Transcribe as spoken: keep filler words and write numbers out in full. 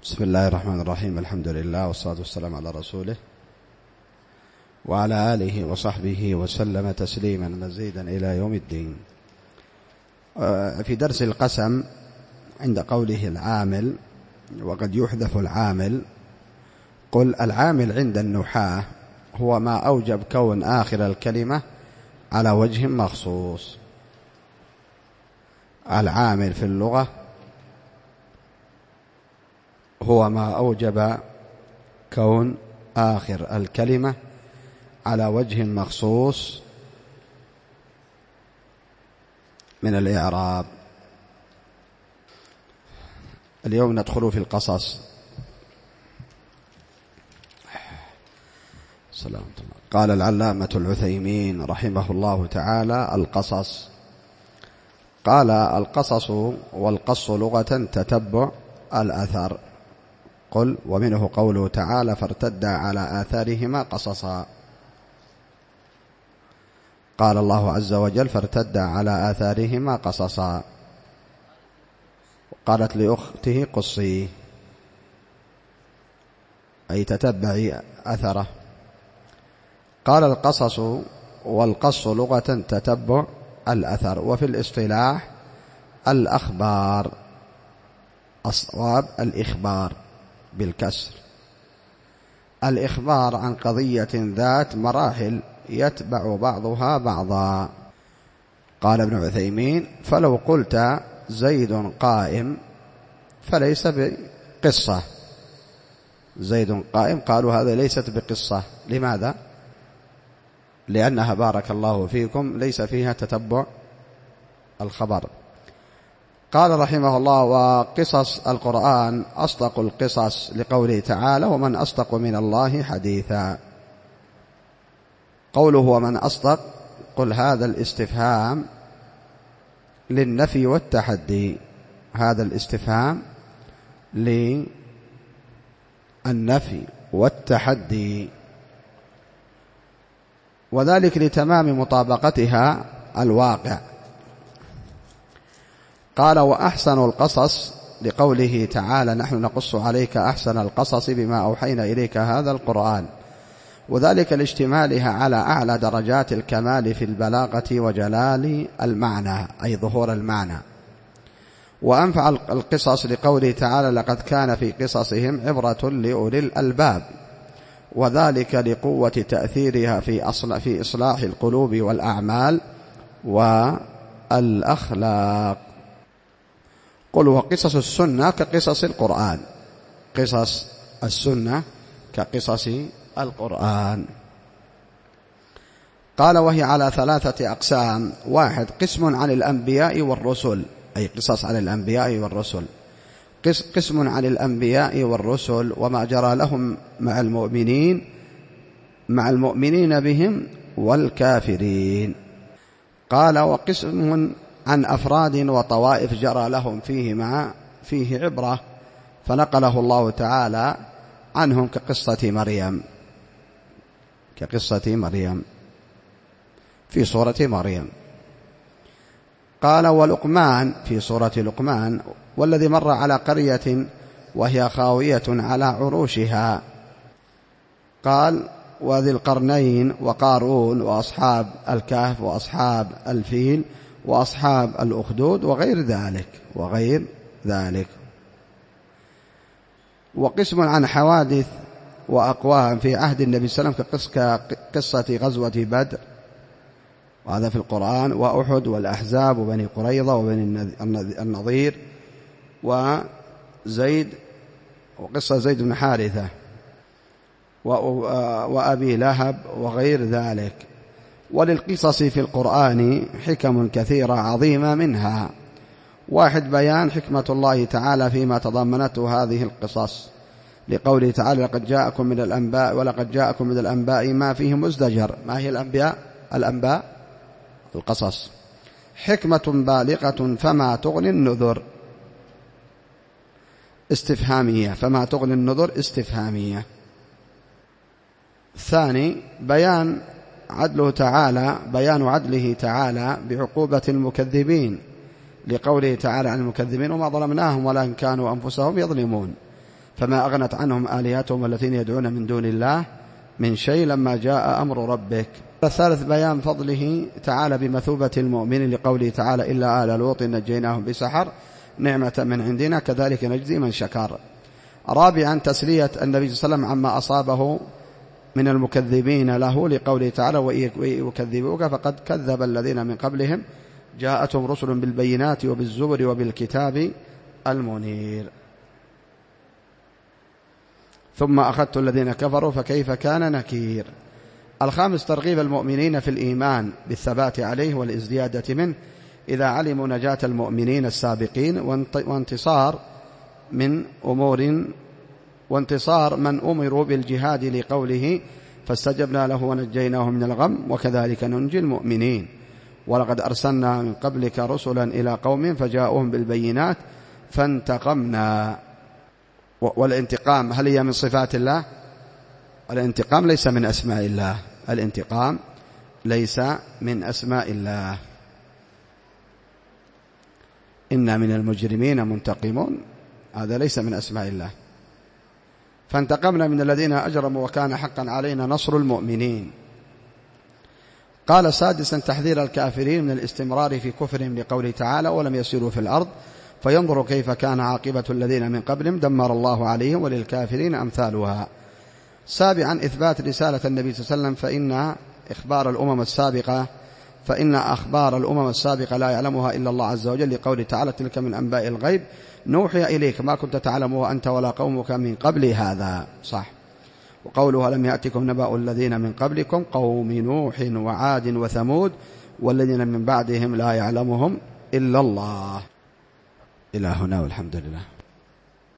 بسم الله الرحمن الرحيم. الحمد لله والصلاة والسلام على رسوله وعلى آله وصحبه وسلم تسليما مزيدا إلى يوم الدين. في درس القسم عند قوله العامل وقد يحذف العامل، قل العامل عند النحاة هو ما أوجب كون آخر الكلمة على وجه مخصوص. العامل في اللغة هو ما أوجب كون آخر الكلمة على وجه مخصوص من الإعراب. اليوم ندخل في القصص. سلام. قال العلامة العثيمين رحمه الله تعالى: القصص. قال: القصص والقص لغة تتبع الأثر. قل: ومنه قوله تعالى: فارتدا على آثارهما قصصا. قال الله عز وجل: فارتدا على آثارهما قصصا. قالت لأخته: قصي، أي تتبعي أثره. قال: القصص والقص لغة تتبع الأثر، وفي الاصطلاح الأخبار. الصواب الإخبار بالكسر. الإخبار عن قضية ذات مراحل يتبع بعضها بعضا. قال ابن عثيمين: فلو قلت زيد قائم فليس بقصة. زيد قائم، قالوا هذا ليست بقصة. لماذا؟ لأنها بارك الله فيكم ليس فيها تتبع الخبر. قال رحمه الله: وقصص القرآن أصدق القصص، لقوله تعالى: ومن أصدق من الله حديثا. قوله ومن أصدق، قل هذا الاستفهام للنفي والتحدي. هذا الاستفهام للنفي والتحدي، وذلك لتمام مطابقتها الواقع. قال: وأحسن القصص، لقوله تعالى: نحن نقص عليك أحسن القصص بما أوحينا إليك هذا القرآن، وذلك لاشتمالها على أعلى درجات الكمال في البلاغة وجلال المعنى، أي ظهور المعنى. وأنفع القصص، لقوله تعالى: لقد كان في قصصهم عبرة لأولي الألباب، وذلك لقوة تأثيرها في أصل في إصلاح القلوب والأعمال والأخلاق. قل: وقصص السنة كقصص القرآن. قصص السنة كقصص القرآن. قال: وهي على ثلاثة أقسام. واحد: قسم عن الأنبياء والرسل، أي قصص عن الأنبياء والرسل. قسم عن الأنبياء والرسل وما جرى لهم مع المؤمنين مع المؤمنين بهم والكافرين. قال: وقسم عن أفراد وطوائف جرى لهم فيه مع فيه عبرة، فنقله الله تعالى عنهم كقصة مريم كقصة مريم في سورة مريم. قال: ولقمان في سورة لقمان: والذي مر على قرية وهي خاوية على عروشها. قال: وذي القرنين وقارون وأصحاب الكهف وأصحاب الفيل وأصحاب الأخدود وغير ذلك وغير ذلك. وقسم عن حوادث وأقوام في عهد النبي صلى الله عليه وسلم كقصة غزوة بدر، وهذا في القرآن، وأحد والأحزاب وبني قريظة وبني النضير وزيد وقصة زيد بن حارثة وأبي لهب وغير ذلك. وللقصص في القرآن حكم كثيرة عظيمة، منها: واحد: بيان حكمة الله تعالى فيما تضمنته هذه القصص، لقوله تعالى: لقد جاءكم من الأنباء ولقد جاءكم من الأنباء ما فيه مزدجر. ما هي الأنباء؟ الأنباء القصص. حكمة بالغة فما تغني النذر. استفهامية، فما تغني النذر استفهامية. الثاني: بيان عدله تعالى بيان عدله تعالى بعقوبة المكذبين، لقوله تعالى عن المكذبين: وما ظلمناهم ولكن كانوا أنفسهم يظلمون. فما أغنت عنهم آلهتهم والذين يدعون من دون الله من شيء لما جاء أمر ربك. الثالث بيان فضله تعالى بمثوبة المؤمن لقوله تعالى إلا آل لوط نجيناهم بسحر نعمة من عندنا كذلك نجزي من شكر. رابعا تسلية النبي صلى الله عليه وسلم عما أصابه من المكذبين له لقوله تعالى ويكذبوك فقد كذب الذين من قبلهم جاءتهم رسل بالبينات وبالزبر وبالكتاب المنير ثم أخذت الذين كفروا فكيف كان نكير. الخامس ترغيب المؤمنين في الإيمان بالثبات عليه والازديادة منه إذا علموا نجاة المؤمنين السابقين وانتصار من أمور وانتصار من أمروا بالجهاد لقوله فاستجبنا له ونجيناه من الغم وكذلك ننجي المؤمنين. ولقد أرسلنا من قبلك رسلا إلى قوم فجاءوهم بالبينات فانتقمنا. والانتقام هل هي من صفات الله؟ الانتقام ليس من أسماء الله، الانتقام ليس من أسماء الله. إنا من المجرمين منتقمون هذا ليس من أسماء الله. فانتقمنا من الذين أجرموا وكان حقا علينا نصر المؤمنين. قال سادسا تحذير الكافرين من الاستمرار في كفرهم لقوله تعالى ولم يسيروا في الأرض فينظروا كيف كان عاقبة الذين من قبلهم دمر الله عليهم وللكافرين أمثالها. سابعا إثبات رسالة النبي صلى الله عليه وسلم فإن إخبار الأمم السابقة فإن أخبار الأمم السابقة لا يعلمها إلا الله عز وجل لقوله تعالى تلك من أنباء الغيب نوحي إليك ما كنت تعلمه أنت ولا قومك من قبل هذا صح. وقوله لم يأتكم نبأ الذين من قبلكم قوم نوح وعاد وثمود والذين من بعدهم لا يعلمهم إلا الله. إلى هنا والحمد لله.